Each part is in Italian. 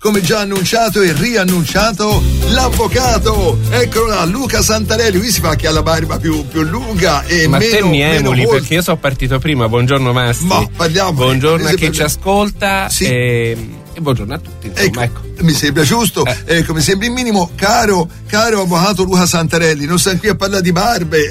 come già annunciato e riannunciato, l'avvocato. Eccolo là, Luca Santarelli. Qui si fa che ha la barba più lunga e ma meno. Ma te mi emuli perché io sono partito prima. Buongiorno Masti. Ma parliamo. Buongiorno a chi ci ascolta. Sì. E buongiorno a tutti. Insomma, ecco. Mi sembra giusto, mi sembra il minimo, caro avvocato Luca Santarelli. Non stiamo qui a parlare di barbe,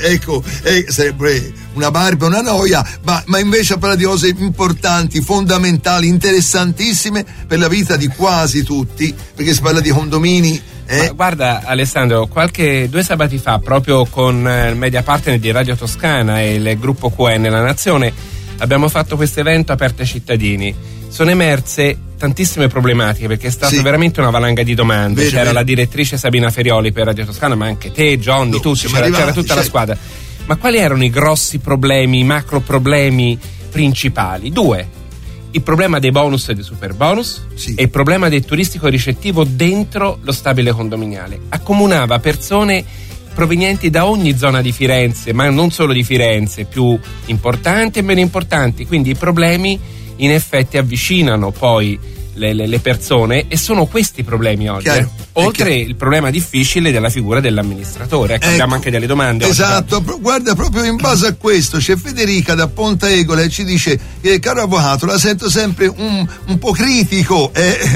sarebbe una barba una noia, ma invece a parlare di cose importanti, fondamentali, interessantissime per la vita di quasi tutti, perché si parla di condomini. Ma guarda Alessandro, 2 sabati fa, proprio con il media partner di Radio Toscana e il gruppo QN La Nazione, abbiamo fatto questo evento aperto ai cittadini. Sono emerse tantissime problematiche perché è stata veramente una valanga di domande. C'era la direttrice Sabina Ferioli per Radio Toscana, ma anche te, Johnny, tutti, c'era tutta la squadra. Ma quali erano i grossi problemi, i macro problemi principali? 2: il problema dei bonus e dei super bonus e il problema del turistico ricettivo dentro lo stabile condominiale. Accomunava persone provenienti da ogni zona di Firenze, ma non solo di Firenze, più importanti e meno importanti, quindi i problemi in effetti avvicinano poi le persone, e sono questi i problemi oggi. Oltre il problema difficile della figura dell'amministratore. Abbiamo anche delle domande. Esatto, guarda, proprio in base a questo c'è Federica da Ponta Egola e ci dice che, caro avvocato, la sento sempre un po' critico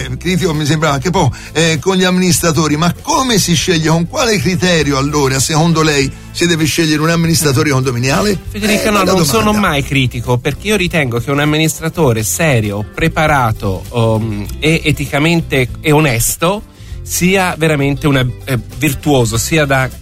mi sembra anche un po' con gli amministratori, ma come si sceglie, con quale criterio allora secondo lei si deve scegliere un amministratore condominiale? Federica, no, non sono mai critico, perché io ritengo che un amministratore serio, preparato e eticamente e onesto sia veramente virtuoso, sia da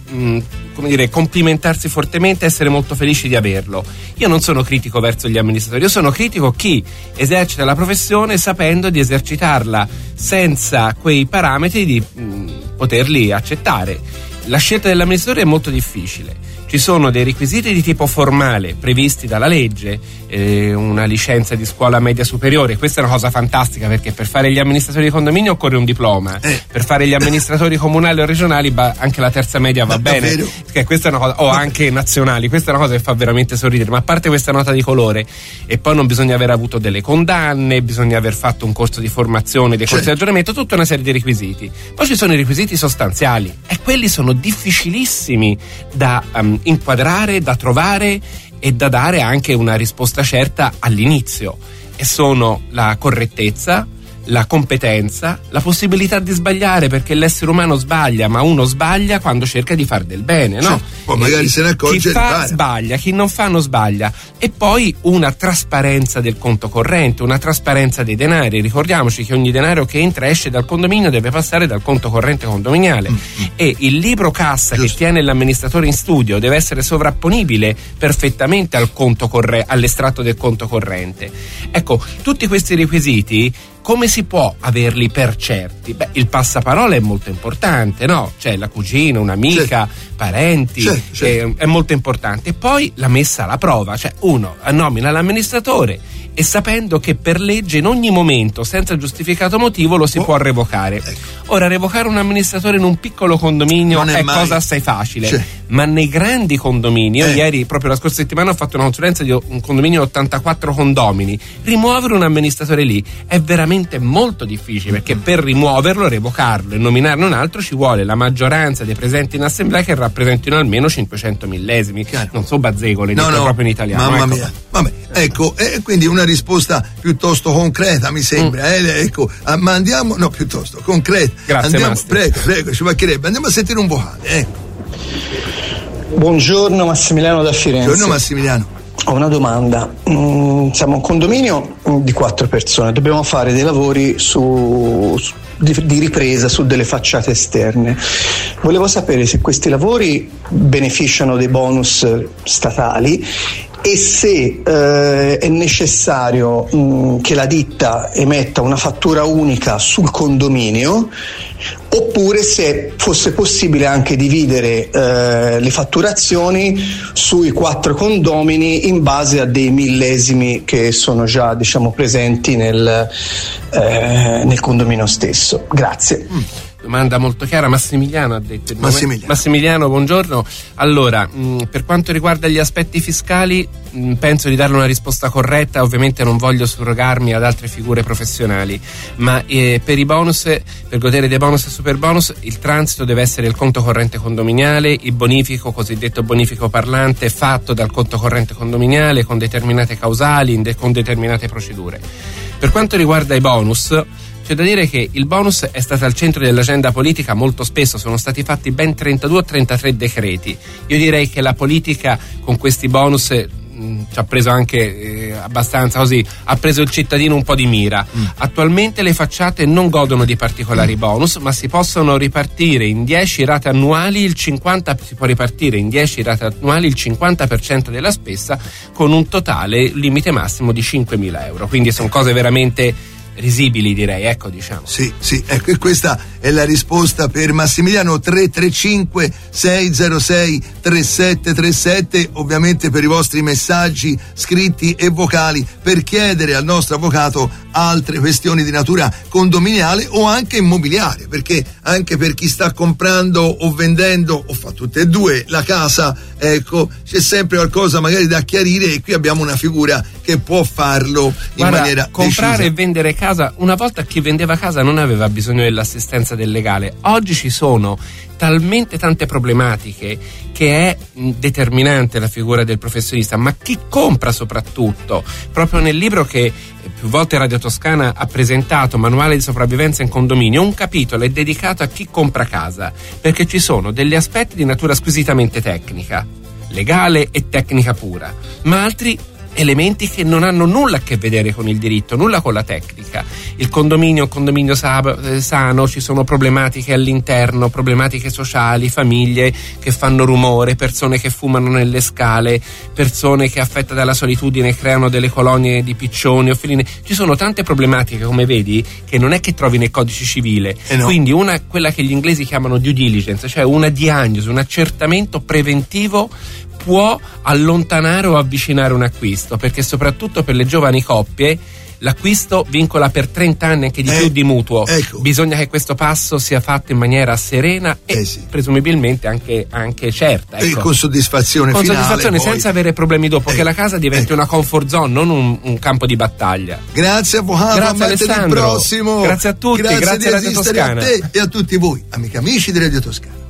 complimentarsi fortemente, essere molto felici di averlo. Io non sono critico verso gli amministratori, io sono critico chi esercita la professione sapendo di esercitarla senza quei parametri di poterli accettare. La scelta dell'amministratore è molto difficile. Ci sono dei requisiti di tipo formale previsti dalla legge, una licenza di scuola media superiore. Questa è una cosa fantastica, perché per fare gli amministratori di condominio occorre un diploma, per fare gli amministratori comunali o regionali anche la terza media va bene, perché questa è una cosa, o anche nazionali, questa è una cosa che fa veramente sorridere. Ma a parte questa nota di colore, e poi non bisogna aver avuto delle condanne, bisogna aver fatto un corso di formazione, dei corsi di aggiornamento, tutta una serie di requisiti. Poi ci sono i requisiti sostanziali, e quelli sono difficilissimi da inquadrare, da trovare e da dare anche una risposta certa all'inizio, e sono la correttezza, la competenza, la possibilità di sbagliare, perché l'essere umano sbaglia, ma uno sbaglia quando cerca di fare del bene, no? Poi magari se ne accorge. Chi fa sbaglia, chi non fa non sbaglia. E poi una trasparenza del conto corrente, una trasparenza dei denari. Ricordiamoci che ogni denaro che entra e esce dal condominio deve passare dal conto corrente condominiale, e il libro cassa che tiene l'amministratore in studio deve essere sovrapponibile perfettamente al all'estratto del conto corrente. Ecco, tutti questi requisiti come si può averli per certi? Il passaparola è molto importante, no? Cioè la cugina, un'amica, parenti, è molto importante. E poi la messa alla prova, cioè uno nomina l'amministratore e sapendo che per legge in ogni momento, senza giustificato motivo, lo si può revocare. Ora, revocare un amministratore in un piccolo condominio è cosa assai facile, ma nei grandi condomini, io ieri, proprio la scorsa settimana, ho fatto una consulenza di un condominio 84 condomini. Rimuovere un amministratore lì è veramente molto difficile, perché per rimuoverlo, revocarlo e nominarne un altro ci vuole la maggioranza dei presenti in assemblea che rappresentino almeno 500 millesimi. Non so bazzecole, proprio in italiano. Mamma mia. Vabbè, ecco, quindi una risposta piuttosto concreta, mi sembra. Ma andiamo, piuttosto concreta. Grazie, prego, ci mancherebbe. Andiamo a sentire un vocale. Buongiorno, Massimiliano da Firenze. Buongiorno Massimiliano. Ho una domanda. Siamo un condominio di 4 persone, dobbiamo fare dei lavori di ripresa su delle facciate esterne. Volevo sapere se questi lavori beneficiano dei bonus statali e se è necessario che la ditta emetta una fattura unica sul condominio, oppure se fosse possibile anche dividere le fatturazioni sui 4 condomini in base a dei millesimi che sono già presenti nel condominio stesso. Grazie. domanda molto chiara. Massimiliano ha detto. Massimiliano, buongiorno. Allora, per quanto riguarda gli aspetti fiscali, penso di darle una risposta corretta. Ovviamente non voglio surrogarmi ad altre figure professionali, ma per i bonus, per godere dei bonus e super bonus, il transito deve essere il conto corrente condominiale, il bonifico, cosiddetto bonifico parlante, fatto dal conto corrente condominiale con determinate causali, con determinate procedure. Per quanto riguarda i bonus, c'è da dire che il bonus è stato al centro dell'agenda politica molto spesso, sono stati fatti ben 32 o 33 decreti. Io direi che la politica con questi bonus ci ha preso anche abbastanza così, ha preso il cittadino un po' di mira. Attualmente le facciate non godono di particolari bonus, ma si possono ripartire in 10 rate annuali, si può ripartire in 10 rate annuali il 50% della spesa con un totale limite massimo di 5.000 euro. Quindi sono cose veramente risibili, direi, ecco, diciamo. Sì, ecco, e questa è la risposta per Massimiliano. 335 606 3737, ovviamente per i vostri messaggi scritti e vocali per chiedere al nostro avvocato altre questioni di natura condominiale o anche immobiliare, perché anche per chi sta comprando o vendendo o fa tutte e due la casa, ecco, c'è sempre qualcosa magari da chiarire, e qui abbiamo una figura che può farlo in maniera comprare decisa. E vendere casa, una volta chi vendeva casa non aveva bisogno dell'assistenza del legale. Oggi ci sono talmente tante problematiche che è determinante la figura del professionista, ma chi compra soprattutto. Proprio nel libro che più volte Radio Toscana ha presentato, Manuale di sopravvivenza in condominio, un capitolo è dedicato a chi compra casa, perché ci sono degli aspetti di natura squisitamente tecnica, legale e tecnica pura, ma altri elementi che non hanno nulla a che vedere con il diritto, nulla con la tecnica. Il condominio è un condominio sano, ci sono problematiche all'interno, problematiche sociali, famiglie che fanno rumore, persone che fumano nelle scale, persone che affette dalla solitudine creano delle colonie di piccioni o feline. Ci sono tante problematiche, come vedi, che non è che trovi nel codice civile. No. Quindi quella che gli inglesi chiamano due diligence, cioè una diagnosi, un accertamento preventivo, può allontanare o avvicinare un acquisto, perché soprattutto per le giovani coppie l'acquisto vincola per 30 anni, anche di più di mutuo. Ecco. Bisogna che questo passo sia fatto in maniera serena e presumibilmente anche certa. Ecco. E con soddisfazione finale. Con soddisfazione, poi, senza avere problemi dopo, che la casa diventi una comfort zone, non un campo di battaglia. Grazie avvocato, grazie Alessandro. Prossimo. Grazie a tutti, grazie a Radio Toscana. A te e a tutti voi, amici di Radio Toscana.